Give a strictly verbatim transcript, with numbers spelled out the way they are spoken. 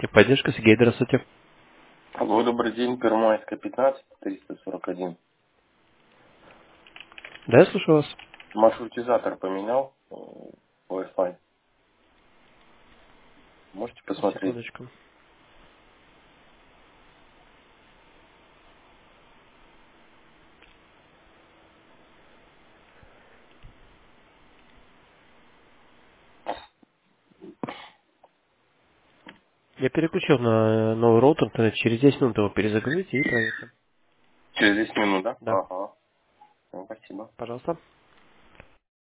Поддержка, Сергей, здравствуйте. Алло, добрый день, Первомайская, пятнадцать, триста сорок один. Да, я слушаю вас. Маршрутизатор поменял, э, Wi-Fi. Можете посмотреть? Секундочку. Я переключил на новый роутер, то есть через десять минут его перезагрузите и проверьте. Через десять минут, да? Да, Ага. Всё, спасибо. пожалуйста.